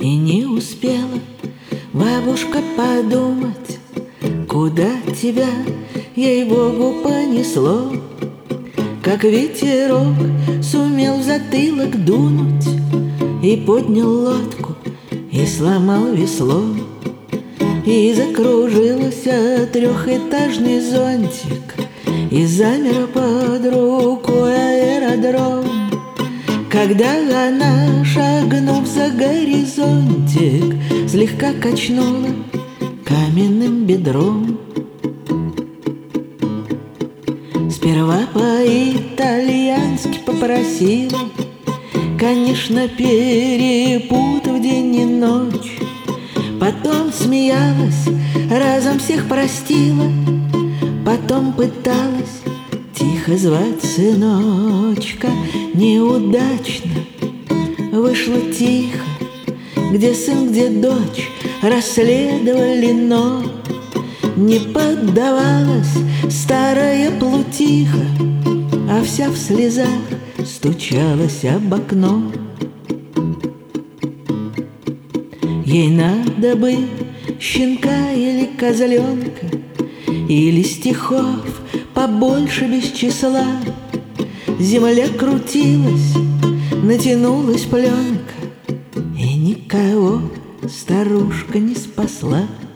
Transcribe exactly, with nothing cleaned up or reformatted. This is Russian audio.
И не успела бабушка подумать, куда тебя, ей-богу, понесло, как ветерок сумел в затылок дунуть и поднял лодку, и сломал весло. И закружился трехэтажный зонтик, и замер под рукой аэродром, когда она, шагнув за горизонтик, слегка качнула каменным бедром. Сперва по-итальянски попросила, конечно, перепутав день и ночь. Потом смеялась, разом всех простила, потом пыталась тихо звать сыночка. Неудачно вышло тихо, где сын, где дочь расследовали, но не поддавалась старая плутиха, а вся в слезах стучалась об окно. Ей надо бы щенка или козленка, или стихов побольше без числа. Земля крутилась, натянулась пленка, и никого старушка не спасла.